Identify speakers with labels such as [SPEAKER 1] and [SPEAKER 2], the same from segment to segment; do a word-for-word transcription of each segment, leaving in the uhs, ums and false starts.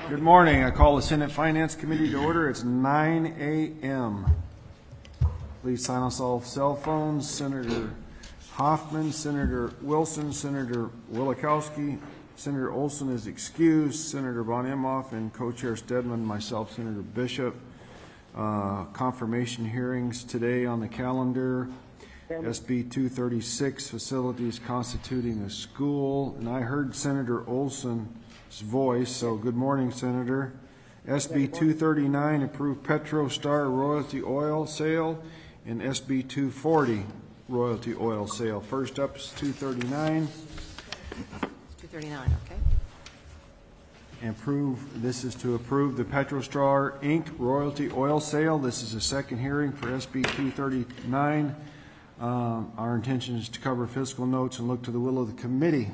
[SPEAKER 1] Good morning. I call the Senate Finance Committee to order. It's nine a m Please silence all cell phones. Senator Hoffman, Senator Wilson, Senator Wielechowski, Senator Olson is excused, Senator Von Imhoff, and Co-Chair Stedman, myself, Senator Bishop. Uh, confirmation hearings today on the calendar. S B two thirty-six, facilities constituting a school. And I heard Senator Olson's voice, so good morning, Senator. S B two thirty-nine, approved PetroStar royalty oil sale, and S B two forty, royalty oil sale. First up is two thirty-nine.
[SPEAKER 2] two thirty-nine, okay.
[SPEAKER 1] Approve. This is to approve the PetroStar Incorporated royalty oil sale. This is a second hearing for S B two thirty-nine. Uh, our intention is to cover fiscal notes and look to the will of the committee.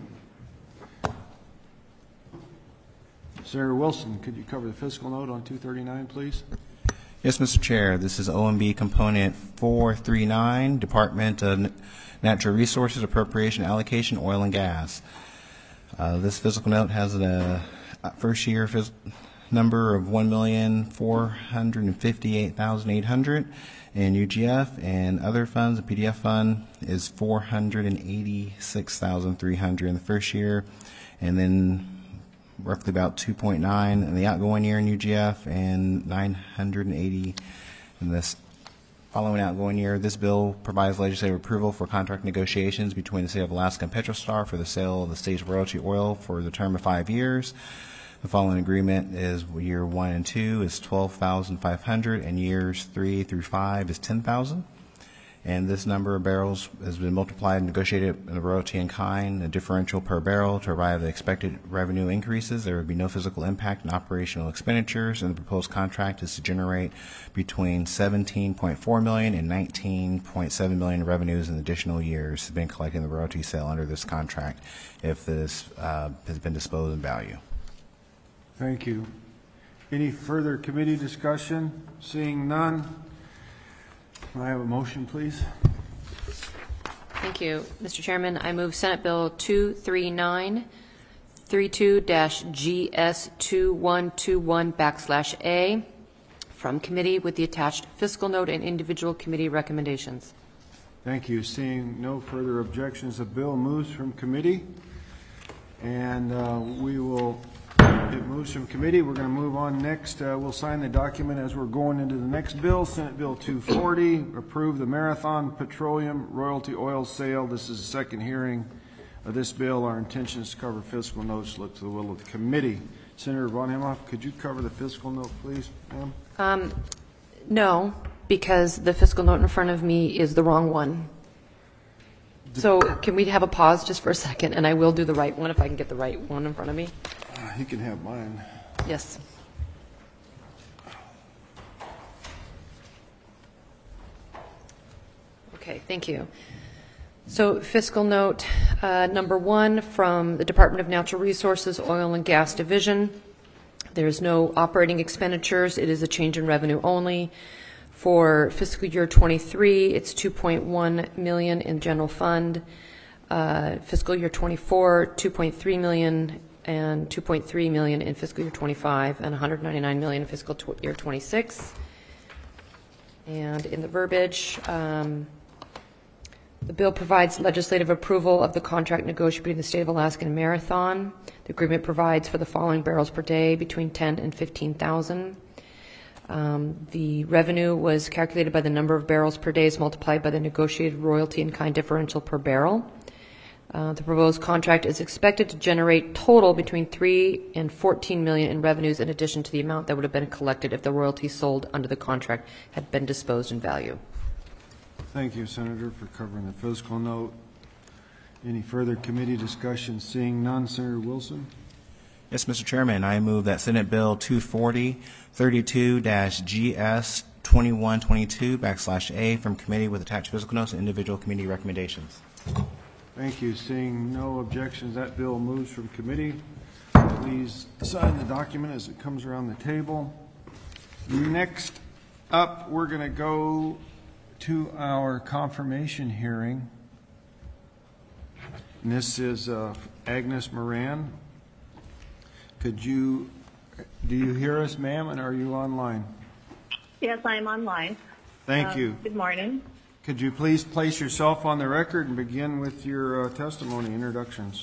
[SPEAKER 1] Senator Wilson, could you cover the fiscal note on two thirty-nine, please?
[SPEAKER 3] Yes, Mister Chair. This is O M B component four thirty-nine, Department of Natural Resources Appropriation Allocation, Oil and Gas. Uh, this fiscal note has a first year phys- number of one million four hundred fifty-eight thousand eight hundred, and U G F and other funds, the P D F fund, is four hundred eighty-six thousand three hundred in the first year, and then roughly about two point nine in the outgoing year in U G F and nine hundred eighty in this following outgoing year. This bill provides legislative approval for contract negotiations between the State of Alaska and PetroStar for the sale of the state's royalty oil for the term of five years. The following agreement is year one and two is twelve thousand five hundred, and years three through five is ten thousand. And this number of barrels has been multiplied and negotiated in the royalty in kind, a differential per barrel to arrive at expected revenue increases. There would be no physical impact in operational expenditures, and the proposed contract is to generate between seventeen point four million dollars and nineteen point seven million dollars in revenues in additional years have been collected in the royalty sale under this contract if this uh, has been disposed in value.
[SPEAKER 1] Thank you. Any further committee discussion? Seeing none, can I have a motion, please?
[SPEAKER 2] Thank you. Mister Chairman, I move Senate Bill two thirty-nine, thirty-two G S twenty-one twenty-one backslash A from committee with the attached fiscal note and individual committee recommendations.
[SPEAKER 1] Thank you. Seeing no further objections, the bill moves from committee, and uh, we will It moves from committee. We're going to move on next. Uh, we'll sign the document as we're going into the next bill. Senate Bill two forty, approve the Marathon Petroleum royalty oil sale. This is the second hearing of this bill. Our intention is to cover fiscal notes. Look to the will of the committee. Senator Von Imhoff, could you cover the fiscal note, please, ma'am?
[SPEAKER 2] Um, no, because the fiscal note in front of me is the wrong one. So can we have a pause just for a second, and I will do the right one if I can get the right one in front of me.
[SPEAKER 1] You can have mine.
[SPEAKER 2] Yes. Okay, thank you. So fiscal note uh, number one from the Department of Natural Resources, Oil and Gas Division. There's no operating expenditures. It is a change in revenue only. For fiscal year twenty-three, it's two point one million dollars in general fund. Uh, fiscal year twenty-four, two point three million dollars and two point three million dollars in fiscal year twenty-five, and one hundred ninety-nine million dollars in fiscal tw- year twenty-six. And in the verbiage, um, the bill provides legislative approval of the contract negotiated between the State of Alaska and Marathon. The agreement provides for the following barrels per day between ten and fifteen thousand. Um, the revenue was calculated by the number of barrels per day is multiplied by the negotiated royalty in kind differential per barrel. Uh, the proposed contract is expected to generate total between three and fourteen million in revenues, in addition to the amount that would have been collected if the royalties sold under the contract had been disposed in value.
[SPEAKER 1] Thank you, Senator, for covering the fiscal note. Any further committee discussion? Seeing none, Senator Wilson.
[SPEAKER 3] Yes, Mister Chairman. I move that Senate Bill two forty, thirty-two G S twenty-one twenty-two backslash A from committee with attached fiscal notes and individual committee recommendations.
[SPEAKER 1] Thank you. Seeing no objections, that bill moves from committee. Please sign the document as it comes around the table. Next up, we're going to go to our confirmation hearing. And this is uh, Agnes Moran. Could you Do you hear us, ma'am, and are you online?
[SPEAKER 4] Yes, I am online.
[SPEAKER 1] Thank
[SPEAKER 4] Uh,
[SPEAKER 1] you.
[SPEAKER 4] Good morning.
[SPEAKER 1] Could you please place yourself on the record and begin with your uh, testimony introductions?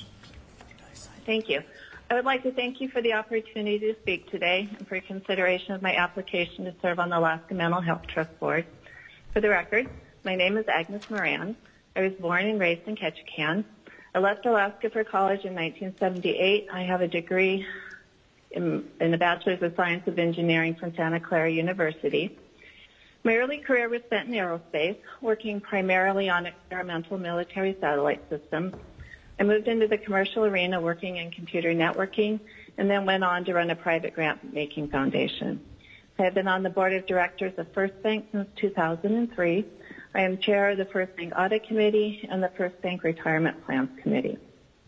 [SPEAKER 4] Thank you. I would like to thank you for the opportunity to speak today and for consideration of my application to serve on the Alaska Mental Health Trust Board. For the record, my name is Agnes Moran. I was born and raised in Ketchikan. I left Alaska for college in nineteen seventy-eight. I have a degree in, in a Bachelor's of Science of Engineering from Santa Clara University. My early career was spent in aerospace, working primarily on experimental military satellite systems. I moved into the commercial arena working in computer networking and then went on to run a private grant-making foundation. I have been on the board of directors of First Bank since two thousand three. I am chair of the First Bank Audit Committee and the First Bank Retirement Plans Committee.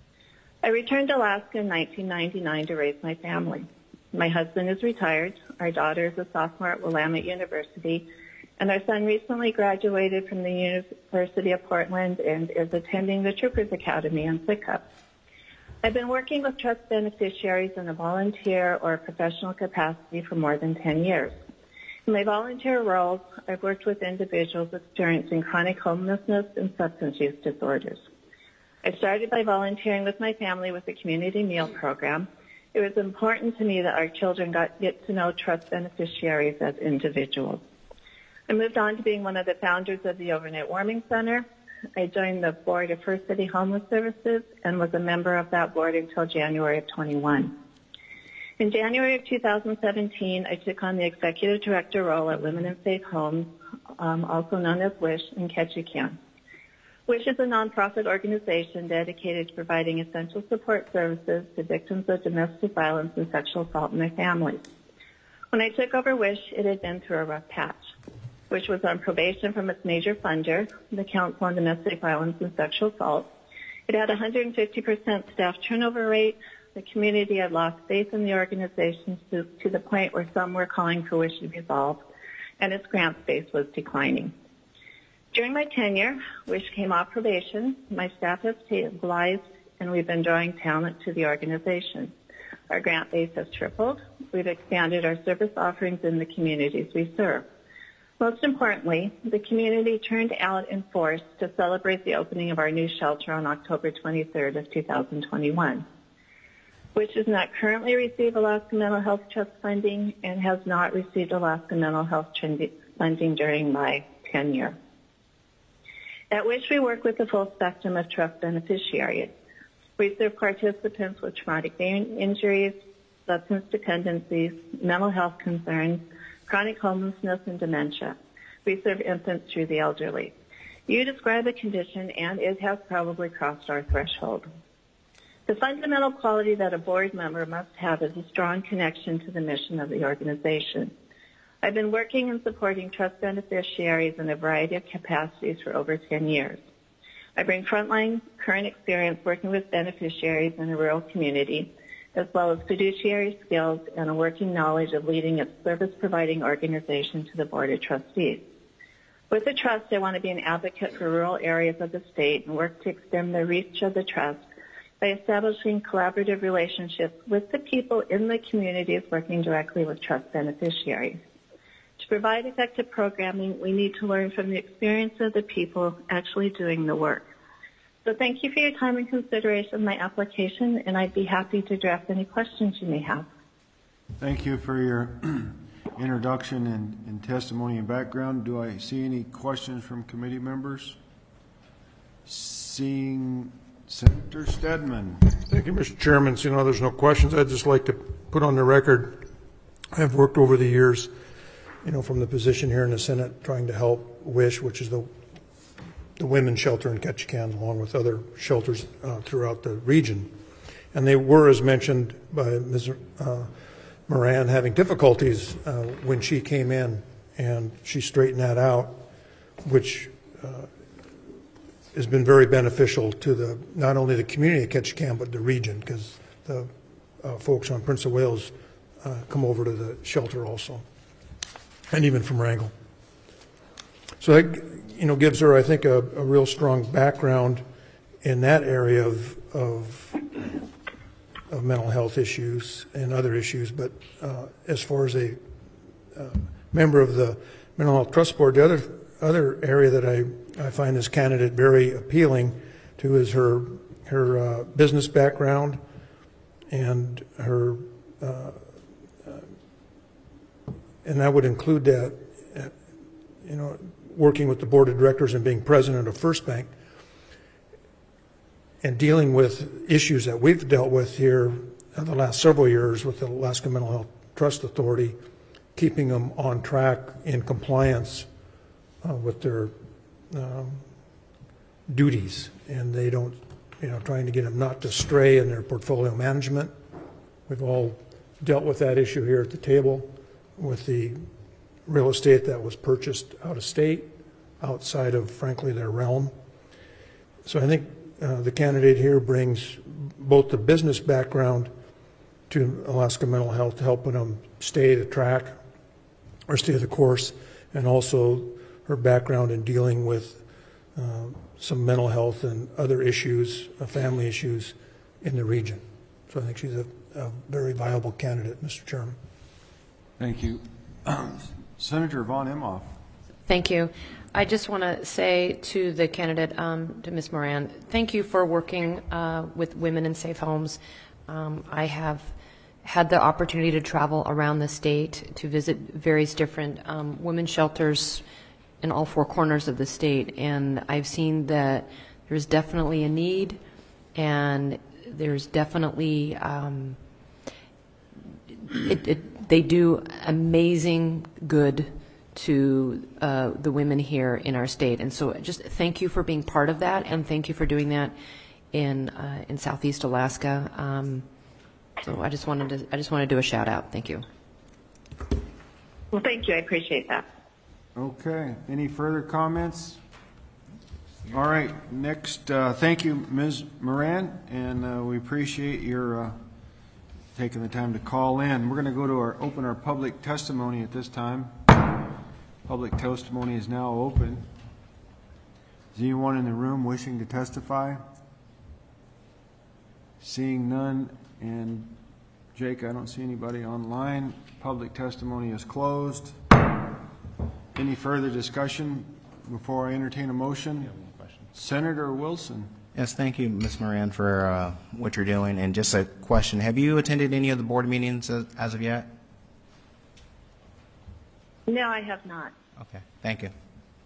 [SPEAKER 4] I returned to Alaska in nineteen ninety-nine to raise my family. My husband is retired, our daughter is a sophomore at Willamette University, and our son recently graduated from the University of Portland and is attending the Troopers Academy in Sitka. I've been working with trust beneficiaries in a volunteer or professional capacity for more than ten years. In my volunteer roles, I've worked with individuals experiencing chronic homelessness and substance use disorders. I started by volunteering with my family with the community meal program. It was important to me that our children got get to know trust beneficiaries as individuals. I moved on to being one of the founders of the Overnight Warming Center. I joined the board of First City Homeless Services and was a member of that board until January of twenty-one. In January of two thousand seventeen, I took on the executive director role at Women in Safe Homes, um, also known as WISH, in Ketchikan. WISH is a nonprofit organization dedicated to providing essential support services to victims of domestic violence and sexual assault in their families. When I took over WISH, it had been through a rough patch. WISH was on probation from its major funder, the Council on Domestic Violence and Sexual Assault. It had a one hundred fifty percent staff turnover rate. The community had lost faith in the organization to, to the point where some were calling for WISH to dissolve, and its grant space was declining. During my tenure, WISH came off probation. My staff has stabilized, and we've been drawing talent to the organization. Our grant base has tripled. We've expanded our service offerings in the communities we serve. Most importantly, the community turned out in force to celebrate the opening of our new shelter on October twenty-third of two thousand twenty-one. WISH does not currently receive Alaska Mental Health Trust funding and has not received Alaska Mental Health funding during my tenure. At WISH, we work with the full spectrum of trust beneficiaries. We serve participants with traumatic brain injuries, substance dependencies, mental health concerns, chronic homelessness, and dementia. We serve infants through the elderly. You describe a condition, and it has probably crossed our threshold. The fundamental quality that a board member must have is a strong connection to the mission of the organization. I've been working and supporting trust beneficiaries in a variety of capacities for over ten years. I bring frontline current experience working with beneficiaries in a rural community, as well as fiduciary skills and a working knowledge of leading a service-providing organization to the Board of Trustees. With the trust, I want to be an advocate for rural areas of the state and work to extend the reach of the trust by establishing collaborative relationships with the people in the communities working directly with trust beneficiaries. To provide effective programming, we need to learn from the experience of the people actually doing the work. So thank you for your time and consideration of my application, and I'd be happy to address any questions you may have.
[SPEAKER 1] Thank you for your introduction and, and testimony and background. Do I see any questions from committee members? Seeing Senator Stedman.
[SPEAKER 5] Thank you, Mister Chairman. So, you know, there's no questions. I'd just like to put on the record, I've worked over the years, you know, from the position here in the Senate trying to help WISH, which is the the women's shelter in Ketchikan, along with other shelters uh, throughout the region. And they were, as mentioned by Miz Uh, Moran, having difficulties uh, when she came in, and she straightened that out, which uh, has been very beneficial to the not only the community of Ketchikan, but the region, because the uh, folks on Prince of Wales uh, come over to the shelter also, and even from Wrangell. So that, you know, gives her, I think, a, a real strong background in that area of, of of mental health issues and other issues. But uh, as far as a uh, member of the Mental Health Trust Board, the other other area that I, I find this candidate very appealing to is her her uh, business background and her uh, uh, and that would include that, uh, you know, working with the board of directors and being president of First Bank and dealing with issues that we've dealt with here in the last several years with the Alaska Mental Health Trust Authority, keeping them on track in compliance uh, with their um, duties, and they don't, you know, trying to get them not to stray in their portfolio management. We've all dealt with that issue here at the table with the real estate that was purchased out of state, outside of, frankly, their realm. So I think Uh, the candidate here brings both the business background to Alaska Mental Health, helping them stay the track or stay the course, and also her background in dealing with uh, some mental health and other issues, uh, family issues in the region. So I think she's a, a very viable candidate, Mister Chairman.
[SPEAKER 1] Thank you. Senator Von Imhoff.
[SPEAKER 2] Thank you. I just want to say to the candidate, um, to Miz Moran, thank you for working uh, with Women in Safe Homes. Um, I have had the opportunity to travel around the state to visit various different um, women's shelters in all four corners of the state, and I've seen that there's definitely a need, and there's definitely um, it, it, they do amazing good to uh, the women here in our state. And so just thank you for being part of that, and thank you for doing that in uh, in Southeast Alaska. Um, so I just wanted to I just want to do a shout out. Thank you.
[SPEAKER 4] Well, thank you. I appreciate that.
[SPEAKER 1] Okay. Any further comments? All right. Next, uh, thank you, Miz Moran, and uh, we appreciate your uh, taking the time to call in. We're going to go to our open our public testimony at this time. Public testimony is now open. Is anyone in the room wishing to testify? Seeing none, and Jake, I don't see anybody online. Public testimony is closed. Any further discussion before I entertain a motion? Senator Wilson.
[SPEAKER 3] Yes, thank you, Miz Moran, for uh, what you're doing. And just a question, have you attended any of the board meetings as, as of yet?
[SPEAKER 4] No, I have not.
[SPEAKER 3] Okay, thank you.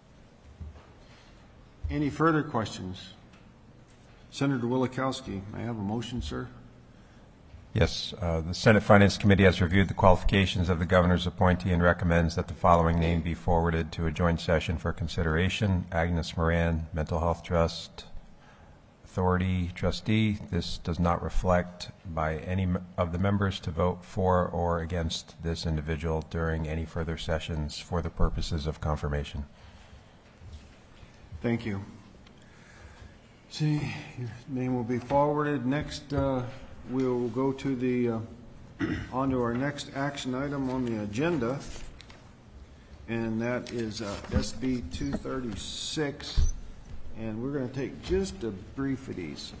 [SPEAKER 1] Any further questions? Senator Wielechowski, may I have a motion, sir?
[SPEAKER 6] Yes. Uh, the Senate Finance Committee has reviewed the qualifications of the governor's appointee and recommends that the following name be forwarded to a joint session for consideration. Agnes Moran, Mental Health Trust Authority trustee. This does not reflect by any of the members to vote for or against this individual during any further sessions for the purposes of confirmation.
[SPEAKER 1] Thank you. See, your name will be forwarded. Next, uh, we'll go to the uh, on to our next action item on the agenda, and that is uh, S B two thirty-six. And we're going to take just a brief of these.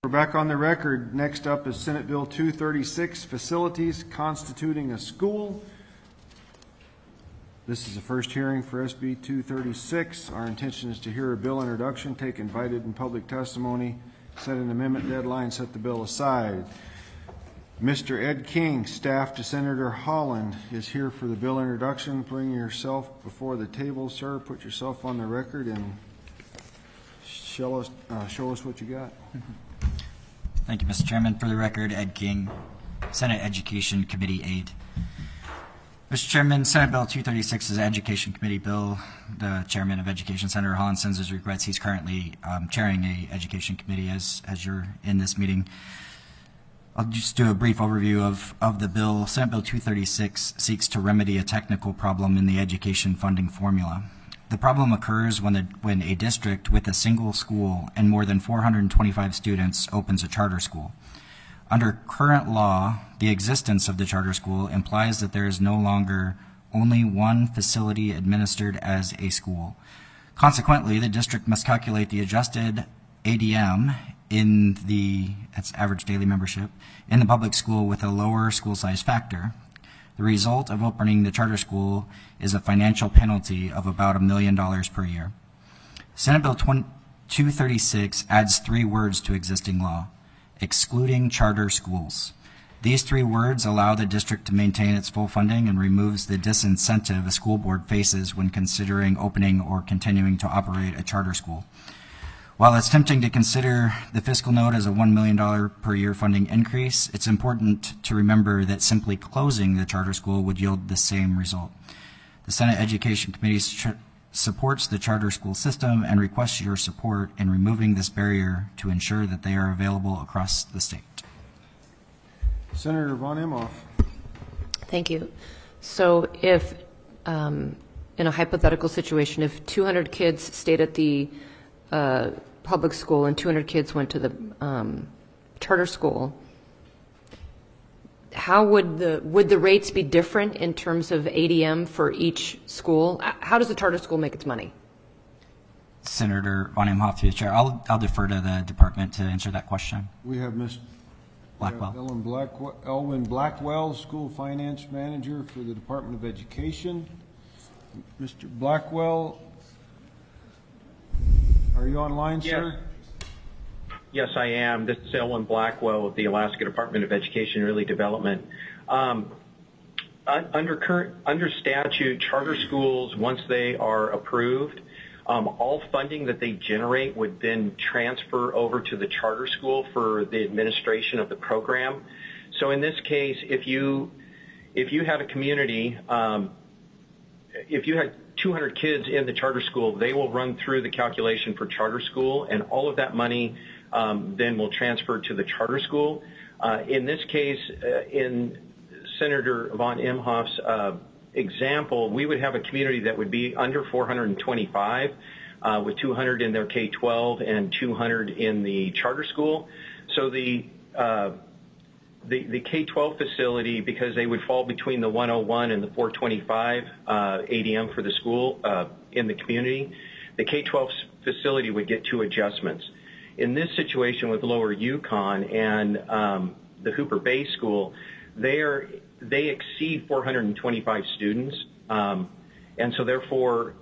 [SPEAKER 1] We're back on the record. Next up is Senate Bill two thirty-six, Facilities Constituting a School. This is the first hearing for S B two thirty-six. Our intention is to hear a bill introduction, take invited and public testimony, set an amendment deadline, set the bill aside. Mister Ed King, staff to Senator Holland, is here for the bill introduction. Bring yourself before the table, sir. Put yourself on the record and show us, uh, show us what you got.
[SPEAKER 7] Thank you, Mister Chairman. For the record, Ed King, Senate Education Committee aide. Mister Chairman, Senate Bill two thirty-six is an Education Committee bill. The Chairman of Education, Senator Holland, sends his regrets. He's currently um, chairing a Education Committee as, as you're in this meeting. I'll just do a brief overview of, of the bill. Senate Bill two thirty-six seeks to remedy a technical problem in the education funding formula. The problem occurs when, the, when a district with a single school and more than four hundred twenty-five students opens a charter school. Under current law, the existence of the charter school implies that there is no longer only one facility administered as a school. Consequently, the district must calculate the adjusted A D M in the, that's average daily membership, in the public school with a lower school size factor. The result of opening the charter school is a financial penalty of about a million dollars per year. Senate Bill two thirty-six adds three words to existing law: excluding charter schools. These three words allow the district to maintain its full funding and removes the disincentive a school board faces when considering opening or continuing to operate a charter school. While it's tempting to consider the fiscal note as a one million dollars per year funding increase, it's important to remember that simply closing the charter school would yield the same result. The Senate Education Committee ch- supports the charter school system and requests your support in removing this barrier to ensure that they are available across the state.
[SPEAKER 1] Senator Von Imhoff.
[SPEAKER 2] Thank you. So if, um, in a hypothetical situation, if two hundred kids stayed at the uh, public school and two hundred kids went to the um, charter school, how would the would the rates be different in terms of A D M for each school? How does the charter school make its money?
[SPEAKER 7] Senator Von Imhoff, through the chair. I'll, I'll defer to the department to answer that question.
[SPEAKER 1] We have Miz
[SPEAKER 7] Blackwell.
[SPEAKER 1] Ellen Blackwell, Elwin Blackwell, School Finance Manager for the Department of Education. Mister Blackwell, are you online,
[SPEAKER 8] Yes.
[SPEAKER 1] sir?
[SPEAKER 8] Yes, I am. This is Elwin Blackwell of the Alaska Department of Education and Early Development. Um, under current, under statute, charter schools, once they are approved, um, all funding that they generate would then transfer over to the charter school for the administration of the program. So in this case, if you if you had a community, um, if you had two hundred kids in the charter school, they will run through the calculation for charter school, and all of that money um, then will transfer to the charter school. Uh, in this case, uh, in Senator Von Imhoff's uh, example, we would have a community that would be under four hundred twenty-five, uh, with two hundred in their K twelve and two hundred in the charter school. So the uh, The, the K twelve facility, because they would fall between the one oh one and the four twenty-five uh, A D M for the school uh, in the community, the K twelve facility would get two adjustments. In this situation with Lower Yukon and um, the Hooper Bay School, they are they exceed four hundred twenty-five students, um, and so therefore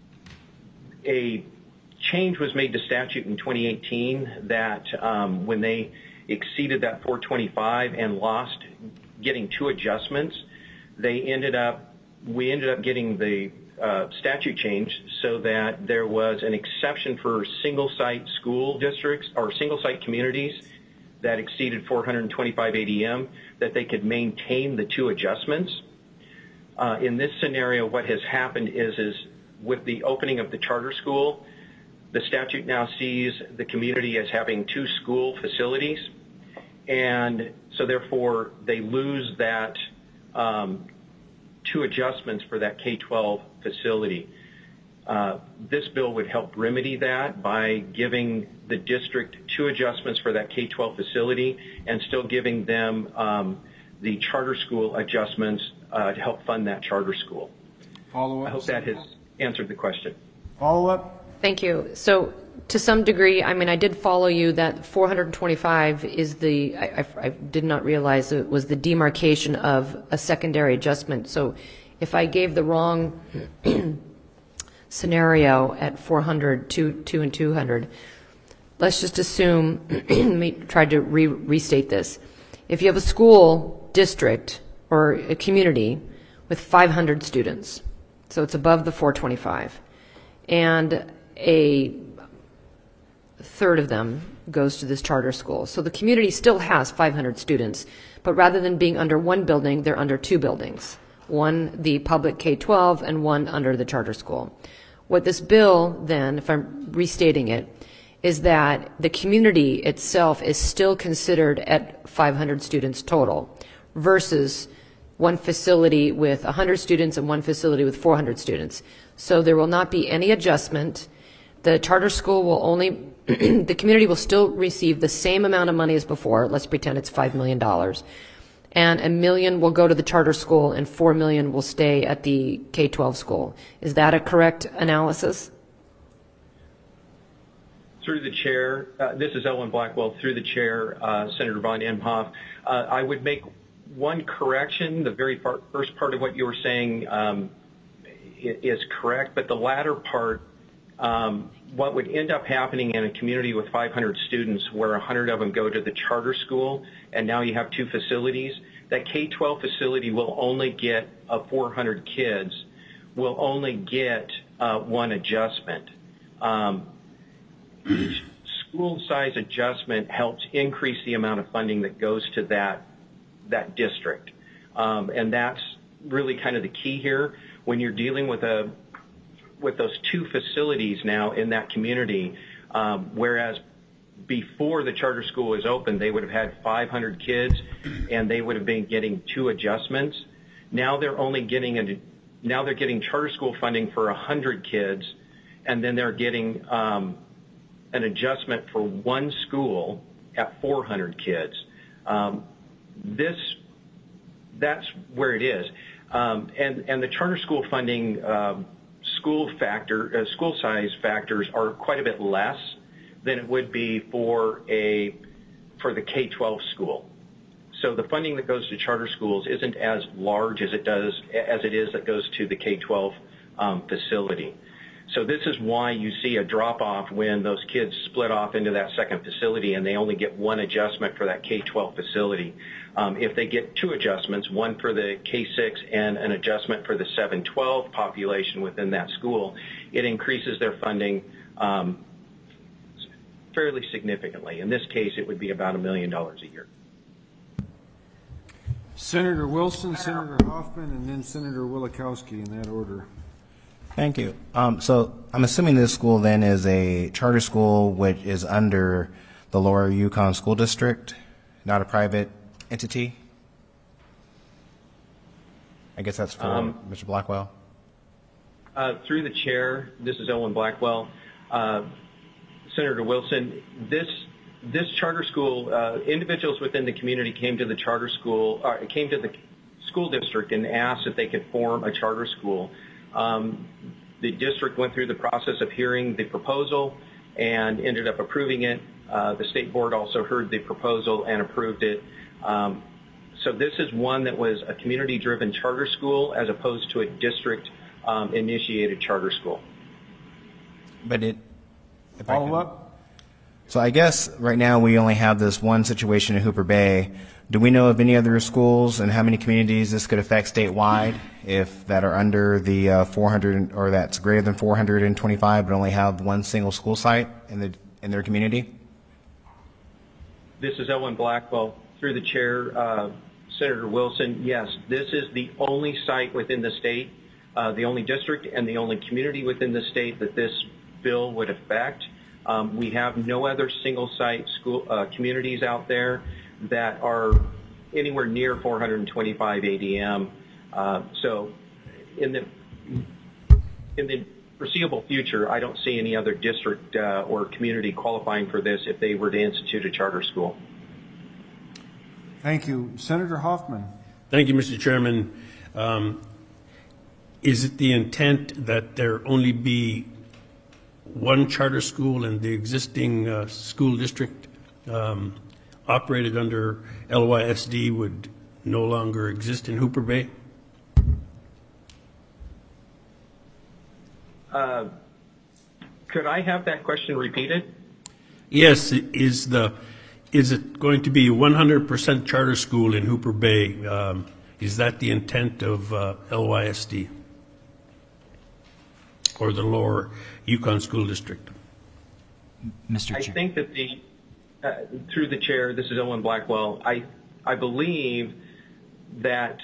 [SPEAKER 8] a change was made to statute in twenty eighteen that um, when they exceeded that four twenty-five and lost getting two adjustments, they ended up, we ended up getting the uh, statute changed so that there was an exception for single site school districts or single site communities that exceeded four hundred twenty-five A D M, that they could maintain the two adjustments. Uh, in this scenario, what has happened is, is with the opening of the charter school, the statute now sees the community as having two school facilities, and so therefore they lose that um, two adjustments for that K twelve facility. Uh, this bill would help remedy that by giving the district two adjustments for that K twelve facility and still giving them um, the charter school adjustments uh, to help fund that charter school.
[SPEAKER 1] Follow up.
[SPEAKER 8] I hope that has answered the question.
[SPEAKER 1] Follow up.
[SPEAKER 2] Thank you. So to some degree, I mean, I did follow you that four hundred twenty-five is the, I, I, I did not realize it was the demarcation of a secondary adjustment. So if I gave the wrong scenario at four hundred, two, two and two hundred, let's just assume, let me try to re- restate this. If you have a school district or a community with five hundred students, so it's above the four twenty-five, and a third of them goes to this charter school. So the community still has five hundred students, but rather than being under one building, they're under two buildings, one the public K twelve and one under the charter school. What this bill then, if I'm restating it, is that the community itself is still considered at five hundred students total versus one facility with one hundred students and one facility with four hundred students. So there will not be any adjustment. The charter school will only, the community will still receive the same amount of money as before. Let's pretend it's five million dollars. And a million will go to the charter school and four million will stay at the K twelve school. Is that a correct analysis?
[SPEAKER 8] Through the chair, uh, this is Elwin Blackwell. Through the chair, uh, Senator Von Imhoff, uh, I would make one correction. The very far, first part of what you were saying um, is correct, but the latter part, um, what would end up happening in a community with five hundred students where one hundred of them go to the charter school and now you have two facilities, that K twelve facility will only get uh, four hundred kids, will only get uh, one adjustment. Um, each school size adjustment helps increase the amount of funding that goes to that that district. Um, and that's really kind of the key here. When you're dealing with a with those two facilities now in that community, um, whereas before the charter school was open, they would have had five hundred kids and they would have been getting two adjustments. Now they're only getting a, now they're getting charter school funding for one hundred kids, and then they're getting um, an adjustment for one school at four hundred kids. Um, this, that's where it is. Um, and, and the charter school funding um, school factor, uh, school size factors are quite a bit less than it would be for a, for the K twelve school. So the funding that goes to charter schools isn't as large as it does, as it is that goes to the K twelve um, facility. So this is why you see a drop-off when those kids split off into that second facility and they only get one adjustment for that K twelve facility. Um, if they get two adjustments, one for the K six and an adjustment for the seven twelve population within that school, it increases their funding um, fairly significantly. In this case, it would be about a million dollars a year.
[SPEAKER 1] Senator Wilson, Senator Hoffman, and then Senator Wielechowski in that order.
[SPEAKER 3] Thank you. Um, so I'm assuming this school then is a charter school which is under the Lower Yukon School District, not a private entity? I guess that's for um, Mister Blackwell.
[SPEAKER 8] Uh, through the chair, this is Elwin Blackwell. Uh, Senator Wilson, this this charter school, uh, individuals within the community came to the charter school, uh, came to the school district and asked if they could form a charter school. Um, the district went through the process of hearing the proposal and ended up approving it. Uh, the state board also heard the proposal and approved it. Um, so this is one that was a community-driven charter school as opposed to a district-initiated um, charter school.
[SPEAKER 3] But it, if
[SPEAKER 1] Follow
[SPEAKER 3] I can,
[SPEAKER 1] up?
[SPEAKER 3] So I guess right now we only have this one situation in Hooper Bay. Do we know of any other schools and how many communities this could affect statewide if that are under the uh, four hundred or that's greater than four hundred twenty-five but only have one single school site in the in their community?
[SPEAKER 8] This is Elwin Blackwell. Through the chair, uh, Senator Wilson, yes, this is the only site within the state, uh, the only district and the only community within the state that this bill would affect. Um, we have no other single site school uh, communities out there that are anywhere near four hundred twenty-five A D M. Uh, so in the in the foreseeable future, I don't see any other district uh, or community qualifying for this if they were to institute a charter school.
[SPEAKER 1] Thank you. Senator Hoffman.
[SPEAKER 9] Thank you, Mister Chairman. Um, is it the intent that there only be one charter school and the existing uh, school district um, operated under L Y S D would no longer exist in Hooper Bay?
[SPEAKER 8] Uh, could I have that question repeated?
[SPEAKER 9] Yes, is the is it going to be one hundred percent charter school in Hooper Bay? Um, is that the intent of uh, L Y S D or the Lower Yukon School District?
[SPEAKER 7] Mister
[SPEAKER 8] I
[SPEAKER 7] Chair.
[SPEAKER 8] think that the, uh, through the chair, this is Owen Blackwell. I, I believe that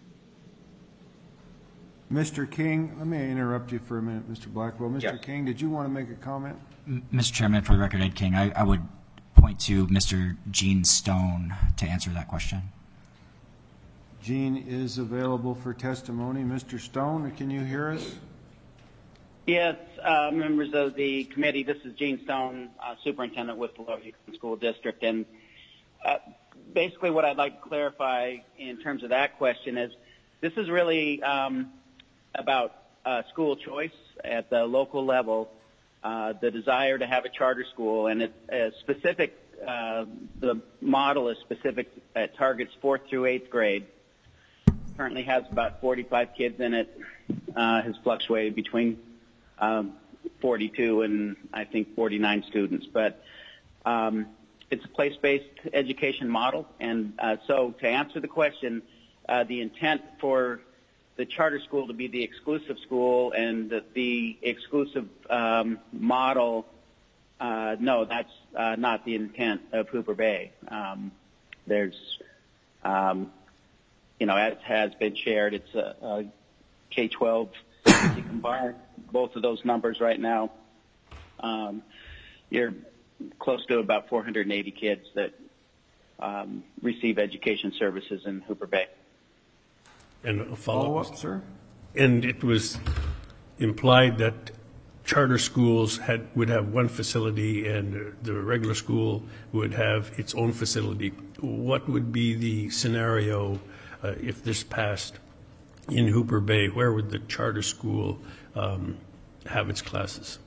[SPEAKER 1] Mister King, let me interrupt you for a minute, Mister Blackwell. Mister
[SPEAKER 8] Yes.
[SPEAKER 1] King, did you want to make a comment?
[SPEAKER 7] M- Mister Chairman, for the record, Ed King, I, I would point to Mister Gene Stone to answer that question.
[SPEAKER 1] Gene is available for testimony. Mister Stone, can you hear us?
[SPEAKER 10] Yes, uh, members of the committee, this is Gene Stone, uh, superintendent with the Lower Yukon School District. And uh, basically what I'd like to clarify in terms of that question is this is really um, about uh, school choice at the local level, uh, the desire to have a charter school, and it's uh, specific, uh, the model is specific, it targets fourth through eighth grade. Currently has about forty-five kids in it, uh, has fluctuated between um, forty-two and I think forty-nine students. But um, it's a place-based education model, and uh, so to answer the question, uh, the intent for the charter school to be the exclusive school and the, the exclusive um, model, uh, no, that's uh, not the intent of Hooper Bay. Um, there's, um, you know, as has been shared, it's a, a K twelve. If you combine both of those numbers right now, um, you're close to about four hundred eighty kids that um, receive education services in Hooper Bay.
[SPEAKER 9] And a
[SPEAKER 1] Follow
[SPEAKER 9] follow-up.
[SPEAKER 1] up, sir?
[SPEAKER 9] And it was implied that charter schools had would have one facility and the regular school would have its own facility. What would be the scenario uh, if this passed in Hooper Bay? Where would the charter school um, have its classes?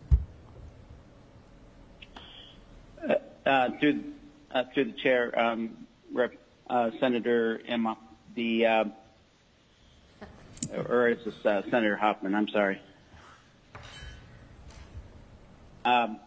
[SPEAKER 10] Uh, uh, through uh, through the chair, um, Rep, uh, Senator Emma, the uh, or is this uh, Senator Hoffman? I'm sorry. Um,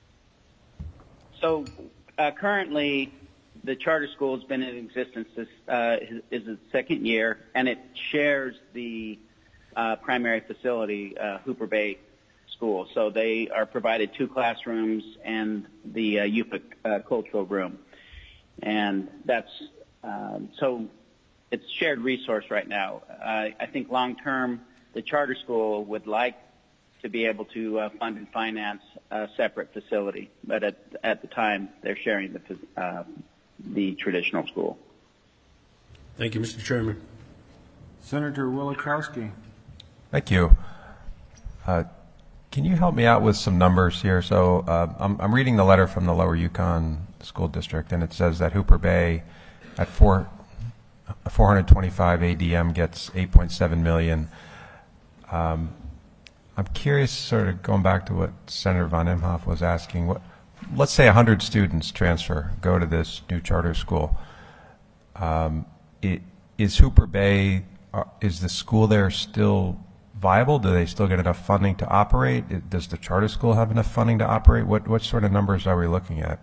[SPEAKER 10] so uh, currently, the charter school has been in existence. This uh, is, is its second year, and it shares the uh, primary facility, uh, Hooper Bay School. So they are provided two classrooms and the uh, U P I C uh, cultural room, and that's um, so it's shared resource right now. Uh, I think long term, the charter school would like to be able to uh, fund and finance a separate facility, but at at the time they're sharing the uh, the traditional school.
[SPEAKER 9] Thank you, Mister Chairman.
[SPEAKER 1] Senator Wilikowski.
[SPEAKER 6] Thank you. Uh, can you help me out with some numbers here? So uh, I'm, I'm reading the letter from the Lower Yukon School District, and it says that Hooper Bay at four, four hundred twenty-five A D M gets eight point seven million. Um, I'm curious, sort of going back to what Senator Von Imhoff was asking, what, let's say one hundred students transfer, go to this new charter school. Um, it, is Hooper Bay, uh, is the school there still viable? Do they still get enough funding to operate? It, does the charter school have enough funding to operate? What, what sort of numbers are we looking at?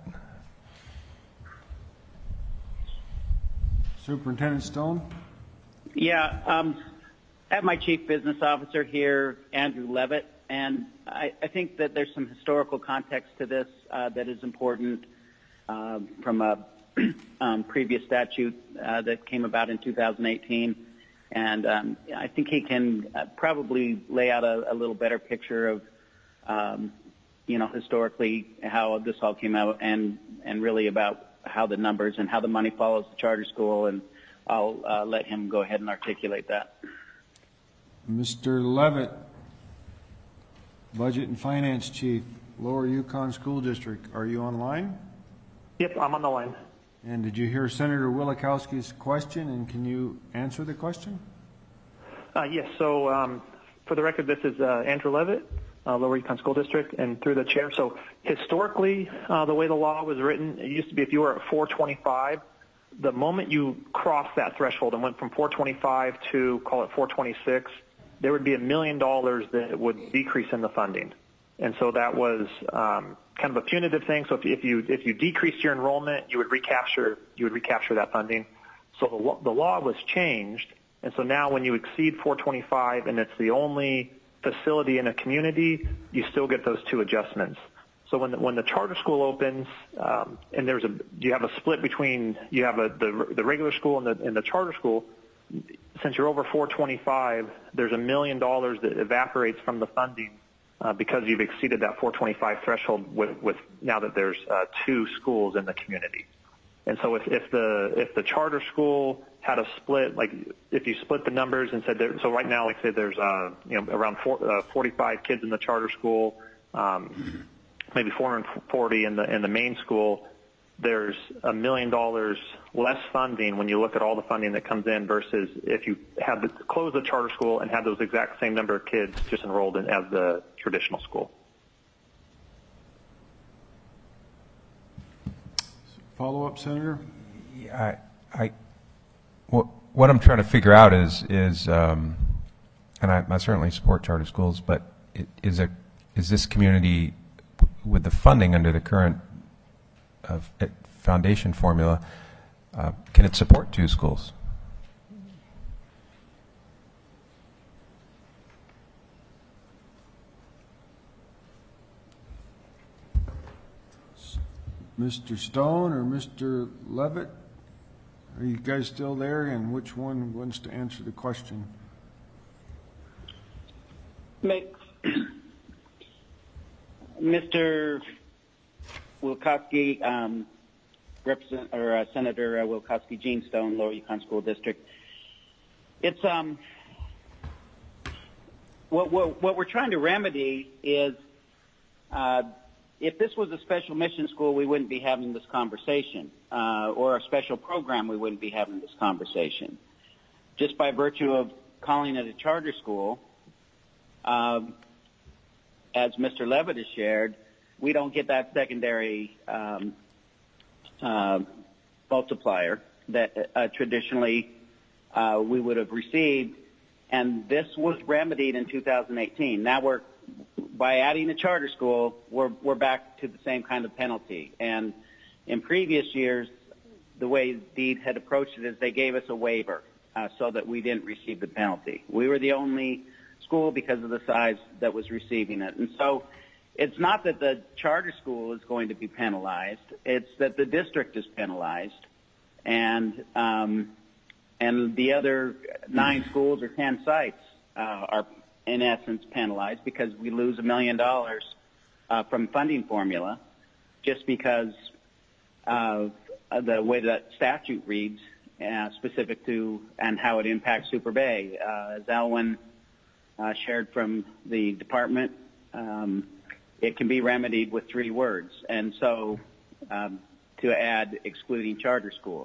[SPEAKER 1] Superintendent Stone?
[SPEAKER 10] Yeah, um, I have my chief business officer here, Andrew Levitt, and I, I think that there's some historical context to this uh, that is important uh, from a um, previous statute uh, that came about in two thousand eighteen. And um, I think he can uh, probably lay out a, a little better picture of, um, you know, historically how this all came out and, and really about how the numbers and how the money follows the charter school. And I'll uh, let him go ahead and articulate that.
[SPEAKER 1] Mister Levitt, Budget and Finance Chief, Lower Yukon School District. Are you online?
[SPEAKER 11] Yep, I'm on the line.
[SPEAKER 1] And did you hear Senator Wilikowski's question, and can you answer the question?
[SPEAKER 11] Uh, yes, so um, for the record, this is uh, Andrew Levitt, uh, Lower Yukon School District, and through the chair. So historically, uh, the way the law was written, it used to be if you were at four twenty-five, the moment you crossed that threshold and went from four twenty-five to, call it four twenty-six, there would be a million dollars that would decrease in the funding. And so that was um, kind of a punitive thing. So if, if you if you decreased your enrollment, you would recapture you would recapture that funding. So the, the law was changed, and so now when you exceed four twenty-five and it's the only facility in a community, you still get those two adjustments. So when the, when the charter school opens, um, and there's a you have a split between you have a the the regular school and the and the charter school. Since you're over four twenty-five, there's a million dollars that evaporates from the funding uh, because you've exceeded that four twenty-five threshold with, with now that there's uh, two schools in the community. And so if, if the if the charter school had a split, like if you split the numbers and said there, so right now, like say there's uh, you know around four, uh, forty-five kids in the charter school, um, maybe four hundred forty in the in the main school. There's a million dollars less funding when you look at all the funding that comes in versus if you had to close the charter school and had those exact same number of kids just enrolled in as the traditional school.
[SPEAKER 1] Follow-up, Senator?
[SPEAKER 6] I, I, what, what I'm trying to figure out is, is um, and I, I certainly support charter schools, but it, is, a, is this community, with the funding under the current of foundation formula, uh, can it support two schools?
[SPEAKER 1] Mister Stone or Mister Levitt? Are you guys still there, and which one wants to answer the question?
[SPEAKER 10] Mister Wilkowski, um, Represent or uh, Senator uh, Wilkowski, Gene Stone, Lower Yukon School District. It's um, what, what what we're trying to remedy is uh, if this was a special mission school, we wouldn't be having this conversation, uh, or a special program, we wouldn't be having this conversation. Just by virtue of calling it a charter school, um, as Mister Levitt has shared, we don't get that secondary um, uh, multiplier that uh, traditionally uh, we would have received, and this was remedied in two thousand eighteen. Now we're, by adding a charter school, we're, we're back to the same kind of penalty. And in previous years, the way DEED had approached it is they gave us a waiver uh, so that we didn't receive the penalty. We were the only school because of the size that was receiving it. And so it's not that the charter school is going to be penalized. It's that the district is penalized, and um, and the other nine schools or ten sites uh, are, in essence, penalized because we lose a million dollars uh, from funding formula just because of the way that statute reads, uh, specific to and how it impacts Super Bay. Uh, as Alwyn uh, shared from the department, um, it can be remedied with three words, and so um, to add excluding charter schools.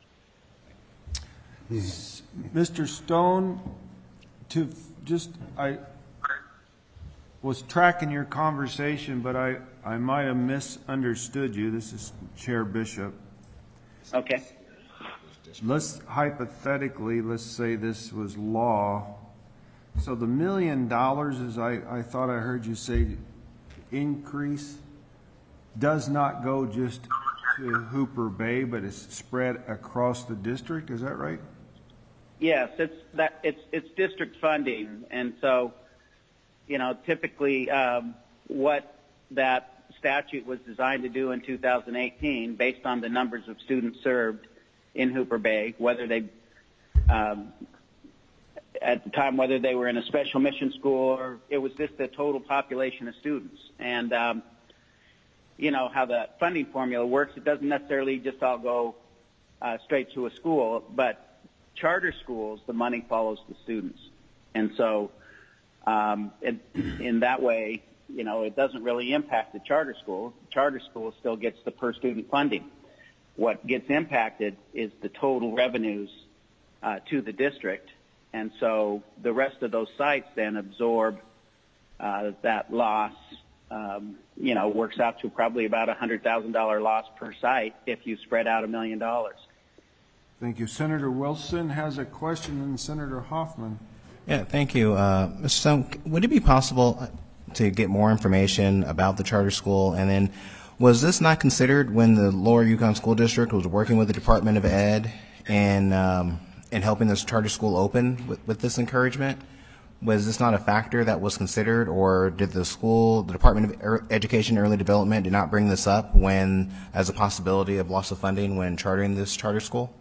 [SPEAKER 1] Mister Stone, to just, I was tracking your conversation, but I, I might have misunderstood you. This is Chair Bishop.
[SPEAKER 10] Okay.
[SPEAKER 1] Let's hypothetically, let's say this was law. So the million dollars, as I, I thought I heard you say, increase does not go just to Hooper Bay, but it's spread across the district. Is that right?
[SPEAKER 10] Yes, it's that it's it's district funding, and so you know typically um, what that statute was designed to do in two thousand eighteen, based on the numbers of students served in Hooper Bay, whether they um, at the time, whether they were in a special mission school or it was just the total population of students. And, um, you know, how the funding formula works, it doesn't necessarily just all go uh, straight to a school, but charter schools, the money follows the students. And so um, it, in that way, you know, it doesn't really impact the charter school. The charter school still gets the per student funding. What gets impacted is the total revenues uh, to the district. And so the rest of those sites then absorb uh, that loss, um, you know, works out to probably about a one hundred thousand dollars loss per site if you spread out a million dollars.
[SPEAKER 1] Thank you. Senator Wilson has a question, and Senator Hoffman.
[SPEAKER 3] Yeah, thank you. Uh, Mister Stone, would it be possible to get more information about the charter school? And then, was this not considered when the Lower Yukon School District was working with the Department of Ed and um, and helping this charter school open with, with this encouragement? Was this not a factor that was considered, or did the school, the Department of Education and Early Development, did not bring this up when, as a possibility of loss of funding when chartering this charter school?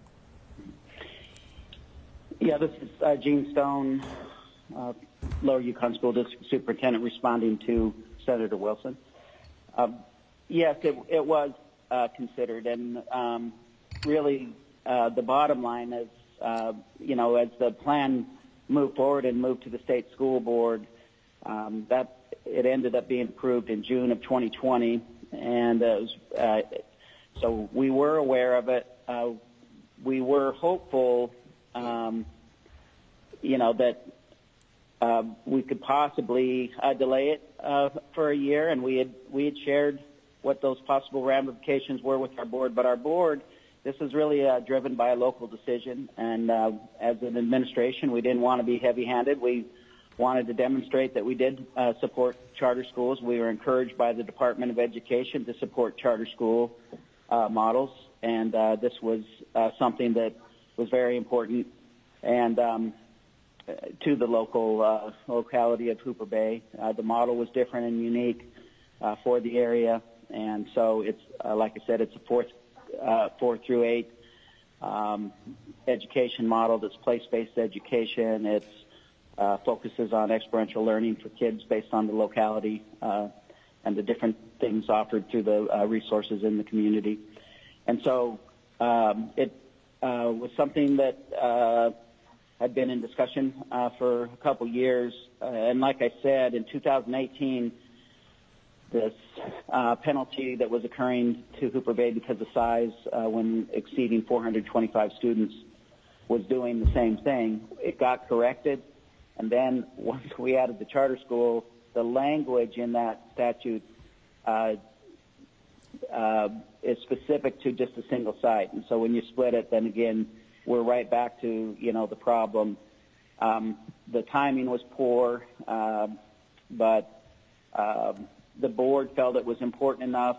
[SPEAKER 10] Yeah, this is uh, Gene Stone, uh, Lower Yukon School District Superintendent, responding to Senator Wilson. Um, yes, it, it was uh, considered, and um, really uh, the bottom line is, uh, you know, as the plan moved forward and moved to the state school board, um, that it ended up being approved in June of twenty twenty, and it was, uh, so we were aware of it. Uh, we were hopeful. Um, you know, that uh, we could possibly uh, delay it uh, for a year, and we had we had shared what those possible ramifications were with our board. But our board, this is really uh, driven by a local decision, and uh, as an administration, we didn't want to be heavy-handed. We wanted to demonstrate that we did uh, support charter schools. We were encouraged by the Department of Education to support charter school uh, models, and uh, this was uh, something that was very important and um, to the local uh, locality of Hooper Bay. Uh, the model was different and unique uh, for the area, and so it's uh, like I said, it's a fourth, uh, four through eight um, education model that's place-based education. It uh, focuses on experiential learning for kids based on the locality uh, and the different things offered through the uh, resources in the community, and so um, it. Uh, was something that uh, had been in discussion uh, for a couple years. Uh, and like I said, in two thousand eighteen, this uh, penalty that was occurring to Hooper Bay because of size uh, when exceeding four hundred twenty-five students was doing the same thing. It got corrected. And then once we added the charter school, the language in that statute uh, uh, is specific to just a single site. And so when you split it, then again, we're right back to, you know, the problem. Um, the timing was poor, uh, but uh, the board felt it was important enough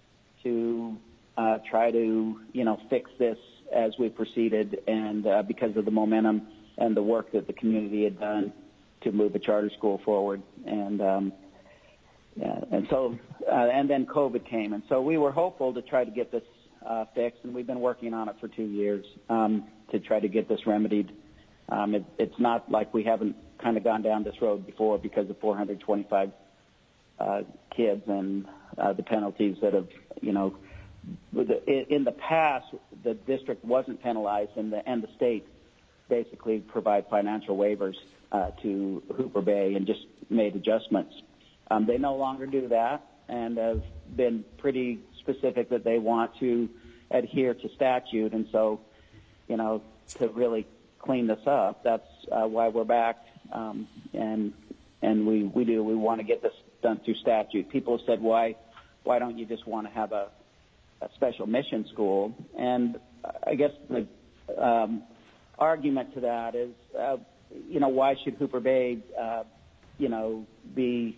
[SPEAKER 10] to uh, try to, you know, fix this as we proceeded, and uh, because of the momentum and the work that the community had done to move the charter school forward. And um, yeah, and so, uh, and then COVID came, and so we were hopeful to try to get this uh, fixed, and we've been working on it for two years um, to try to get this remedied. Um, it, it's not like we haven't kind of gone down this road before because of four hundred twenty-five uh, kids and uh, the penalties that have, you know, the, in the past, the district wasn't penalized, and the, and the state basically provide financial waivers uh, to Hooper Bay and just made adjustments. Um, they no longer do that, and have been pretty specific that they want to adhere to statute. And so, you know, to really clean this up, that's uh, why we're back. Um, and and we, we do. We want to get this done through statute. People have said, why why don't you just want to have a, a special mission school? And I guess the um, argument to that is, uh, you know, why should Hooper Bay, uh, you know, be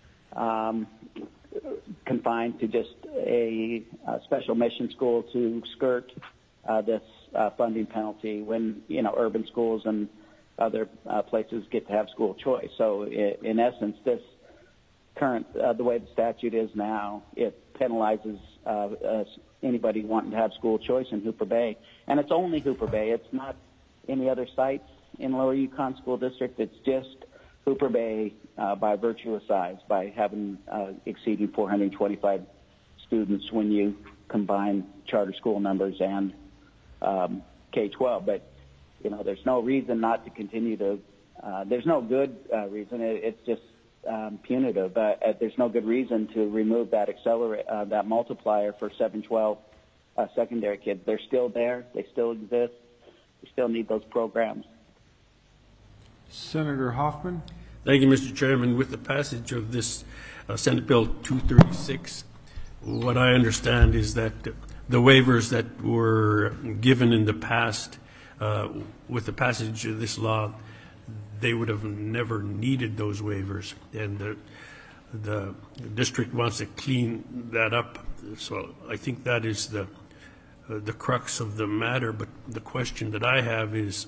[SPEAKER 10] um, confined to just a, a special mission school to skirt uh, this uh, funding penalty when, you know, urban schools and other uh, places get to have school choice. So in, in essence, this current, uh, the way the statute is now, it penalizes uh, uh, anybody wanting to have school choice in Hooper Bay. And it's only Hooper Bay. It's not any other sites in Lower Yukon School District. It's just Hooper Bay uh, by virtue of size, by having uh, exceeding four hundred twenty-five students when you combine charter school numbers and um, K twelve. But, you know, there's no reason not to continue to, uh, there's no good uh, reason. It, it's just um, punitive. Uh, there's no good reason to remove that accelerate, uh, that multiplier for seven twelve uh, secondary kids. They're still there. They still exist. We still need those programs.
[SPEAKER 1] Senator Hoffman?
[SPEAKER 9] Thank you, Mister Chairman. With the passage of this uh, Senate Bill two thirty-six, what I understand is that the waivers that were given in the past, uh, with the passage of this law, they would have never needed those waivers. And the, the district wants to clean that up. So I think that is the, uh, the crux of the matter. But the question that I have is,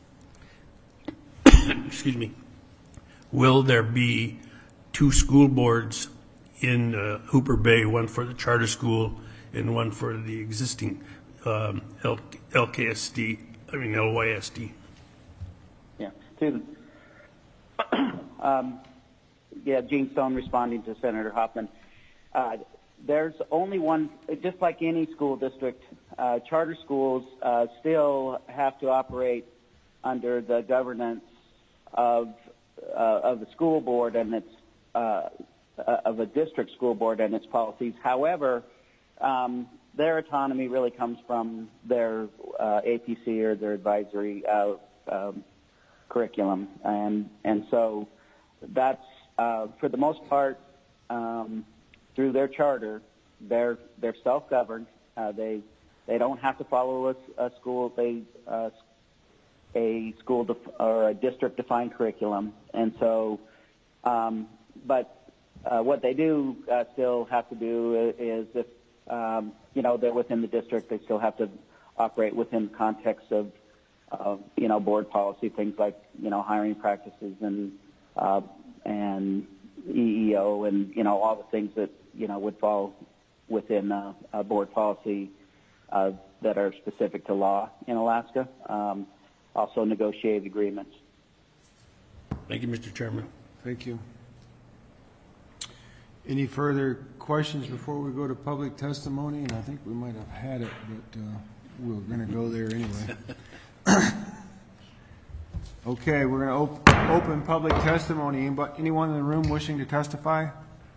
[SPEAKER 9] excuse me, will there be two school boards in uh, Hooper Bay, one for the charter school and one for the existing um, L- LKSD, I mean L Y S D?
[SPEAKER 10] Yeah. To the, um, yeah, Gene Stone responding to Senator Hoffman. Uh, there's only one, just like any school district, uh, charter schools uh, still have to operate under the governance of uh, of the school board and its uh, of a district school board and its policies. However, um, their autonomy really comes from their uh, A P C or their advisory uh, um, curriculum, and and so that's uh, for the most part um, through their charter. They're they're self-governed. Uh, they they don't have to follow a, a school they uh, a school def- or a district defined curriculum, and so um, but uh, what they do uh, still have to do is if um, you know they're within the district, they still have to operate within the context of uh, you know board policy, things like you know hiring practices and uh, and E E O and you know all the things that you know would fall within uh, a board policy uh, that are specific to law in Alaska. Um, also negotiated agreements.
[SPEAKER 9] Thank you, Mister Chairman.
[SPEAKER 1] Thank you. Any further questions before we go to public testimony? And I think we might have had it, but uh, we're going to go there anyway. Okay, we're going to op- open public testimony. But anyone in the room wishing to testify?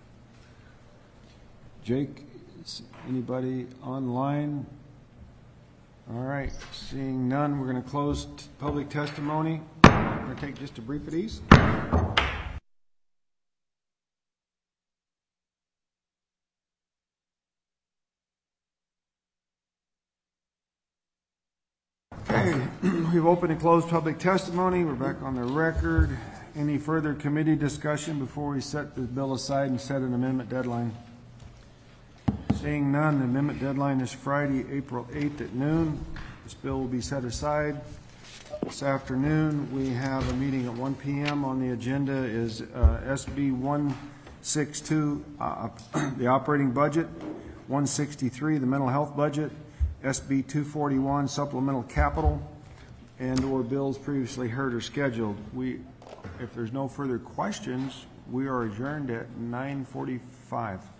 [SPEAKER 1] Jake, anybody online? All right, seeing none, we're going to close t- public testimony. We're going to take just a brief at ease. Okay, we've opened and closed public testimony. We're back on the record. Any further committee discussion before we set the bill aside and set an amendment deadline? Seeing none, the amendment deadline is Friday, April eighth at noon. This bill will be set aside. This afternoon, we have a meeting at one p.m. On the agenda is uh, S B one sixty-two, uh, the operating budget, one sixty-three, the mental health budget, S B two forty-one, supplemental capital, and or bills previously heard or scheduled. We, if there's no further questions, we are adjourned at nine forty-five.